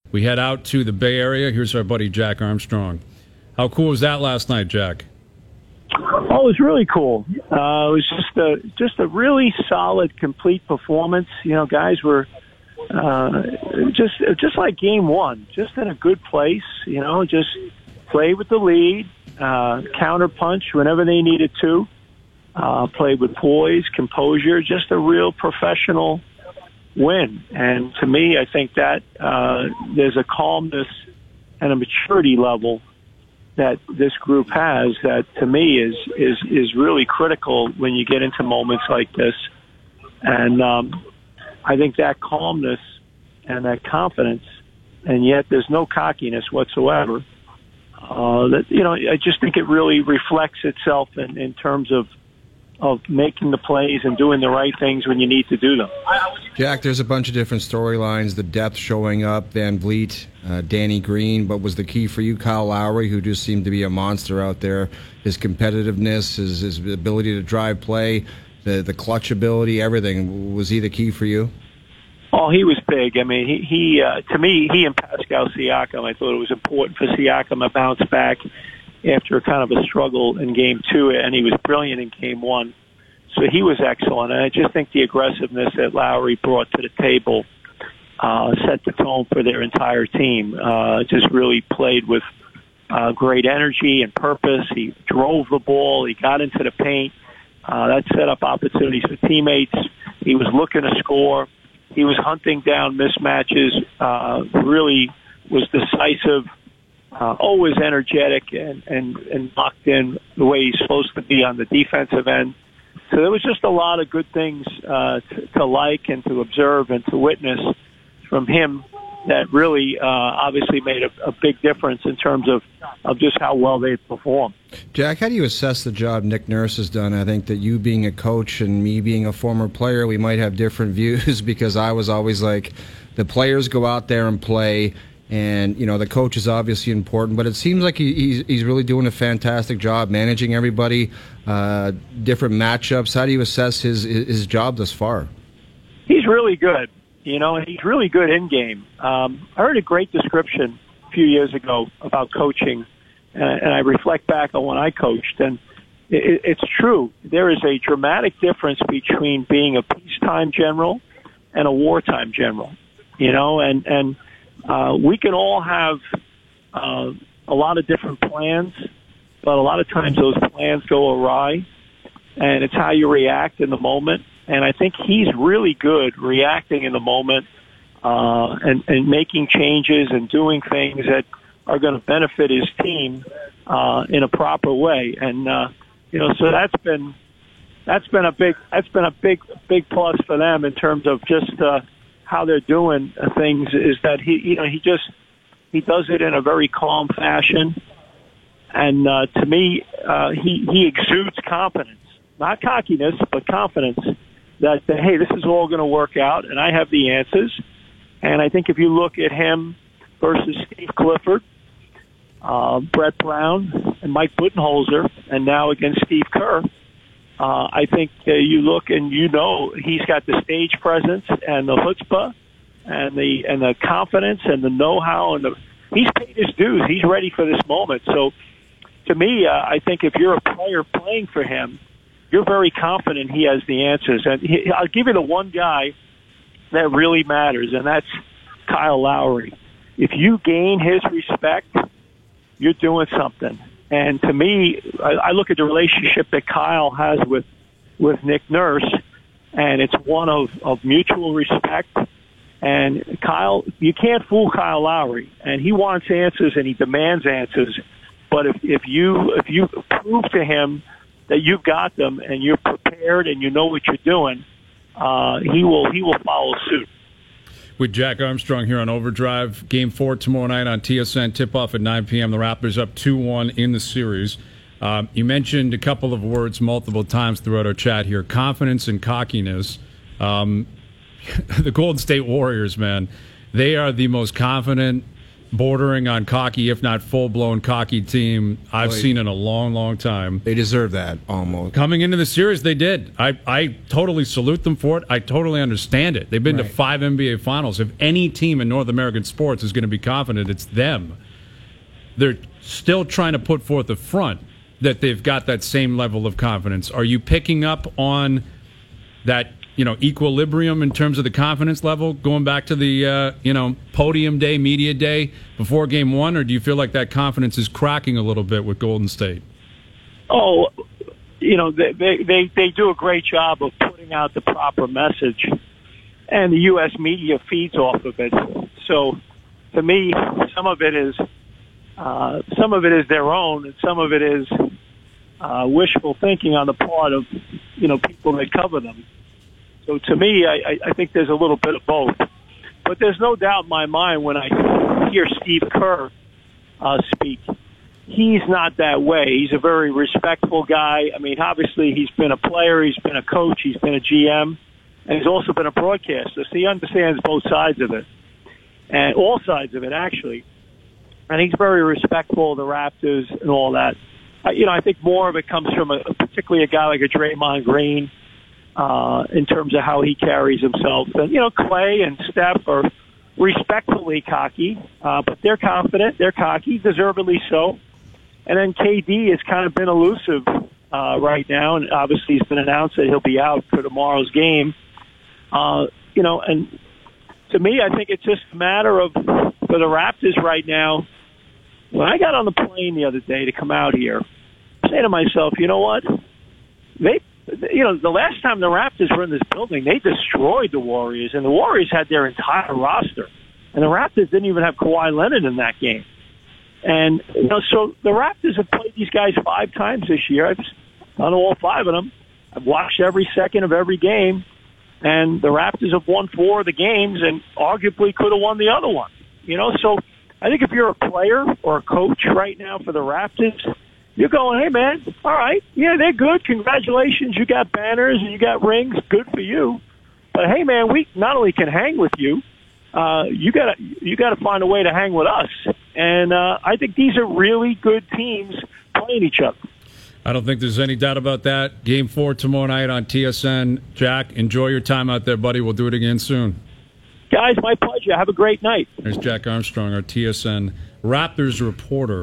We head out to the Bay Area. Here's our buddy Jack Armstrong. How cool was that last night, Jack? Oh, it was really cool. It was just a really solid, complete performance. You know, guys were just like game one, just in a good place. You know, just play with the lead, counter punch whenever they needed to, play with poise, composure, just a real professional win. And to me, I think that there's a calmness and a maturity level that this group has that to me is really critical when you get into moments like this. And I think that calmness and that confidence, and yet there's no cockiness whatsoever. I just think it really reflects itself in terms of making the plays and doing the right things when you need to do them. Jack, there's a bunch of different storylines, the depth showing up, Van Vliet, Danny Green, but was the key for you Kyle Lowry, who just seemed to be a monster out there, his competitiveness, his ability to drive play, the clutch ability, everything. Was he the key for you? Oh, he was big. I mean, he to me, he and Pascal Siakam, I thought it was important for Siakam to bounce back after kind of a struggle in game two, and he was brilliant in game one. So he was excellent. And I just think the aggressiveness that Lowry brought to the table set the tone for their entire team. Just really played with great energy and purpose. He drove the ball. He got into the paint. That set up opportunities for teammates. He was looking to score. He was hunting down mismatches, really was decisive, always energetic and locked in the way he's supposed to be on the defensive end. So there was just a lot of good things to like and to observe and to witness from him that really obviously made a big difference in terms of just how well they performed. Jack, how do you assess the job Nick Nurse has done? I think that you being a coach and me being a former player, we might have different views because I was always like, the players go out there and play, and, you know, the coach is obviously important, but it seems like he's really doing a fantastic job managing everybody, different matchups. How do you assess his job thus far? He's really good. You know, and he's really good in game. I heard a great description a few years ago about coaching, and I reflect back on when I coached, and it's true. There is a dramatic difference between being a peacetime general and a wartime general. You know, and we can all have a lot of different plans, but a lot of times those plans go awry, and it's how you react in the moment. And I think he's really good reacting in the moment and making changes and doing things that are going to benefit his team in a proper way. And so that's been a big plus for them in terms of just how they're doing things. Is that he does it in a very calm fashion, and to me he exudes confidence, not cockiness, but confidence. That, hey, this is all going to work out, and I have the answers. And I think if you look at him versus Steve Clifford, Brett Brown, and Mike Budenholzer, and now against Steve Kerr, I think you look and you know he's got the stage presence and the chutzpah and the confidence and the know-how, and he's paid his dues. He's ready for this moment. So, to me, I think if you're a player playing for him, you're very confident he has the answers. And I'll give you the one guy that really matters, and that's Kyle Lowry. If you gain his respect, you're doing something. And to me, I look at the relationship that Kyle has with Nick Nurse, and it's one of mutual respect. And Kyle, you can't fool Kyle Lowry, and he wants answers and he demands answers. But if you prove to him that you've got them and you're prepared and you know what you're doing, he will follow suit. With Jack Armstrong here on Overdrive. Game 4 tomorrow night on TSN. Tip-off at 9 p.m. The Raptors up 2-1 in the series. You mentioned a couple of words multiple times throughout our chat here, confidence and cockiness. The Golden State Warriors, man, they are the most confident bordering on cocky, if not full-blown cocky team I've seen in a long, long time. They deserve that, almost. Coming into the series, they did. I totally salute them for it. I totally understand it. They've been to 5 NBA Finals. If any team in North American sports is going to be confident, it's them. They're still trying to put forth a front that they've got that same level of confidence. Are you picking up on that, equilibrium in terms of the confidence level going back to the, podium day, media day before Game 1, or do you feel like that confidence is cracking a little bit with Golden State? Oh, they do a great job of putting out the proper message, and the U.S. media feeds off of it. So, to me, some of it is their own, and some of it is wishful thinking on the part of people that cover them. So to me, I think there's a little bit of both. But there's no doubt in my mind when I hear Steve Kerr speak, he's not that way. He's a very respectful guy. I mean, obviously he's been a player, he's been a coach, he's been a GM, and he's also been a broadcaster. So he understands both sides of it, and all sides of it actually. And he's very respectful of the Raptors and all that. I think more of it comes from particularly a guy like a Draymond Green in terms of how he carries himself. And, Clay and Steph are respectfully cocky, but they're confident, they're cocky, deservedly so. And then KD has kind of been elusive right now, and obviously he's been announced that he'll be out for tomorrow's game. And to me, I think it's just a matter of, for the Raptors right now, when I got on the plane the other day to come out here, I say to myself, you know what? The last time the Raptors were in this building, they destroyed the Warriors, and the Warriors had their entire roster. And the Raptors didn't even have Kawhi Leonard in that game. And, so the Raptors have played these guys 5 times this year. I've done all 5 of them. I've watched every second of every game. And the Raptors have won 4 of the games and arguably could have won the other one. So I think if you're a player or a coach right now for the Raptors, you're going, hey, man, all right, yeah, they're good. Congratulations. You got banners and you got rings. Good for you. But, hey, man, we not only can hang with you, you got to find a way to hang with us. And I think these are really good teams playing each other. I don't think there's any doubt about that. Game 4 tomorrow night on TSN. Jack, enjoy your time out there, buddy. We'll do it again soon. Guys, my pleasure. Have a great night. There's Jack Armstrong, our TSN Raptors reporter.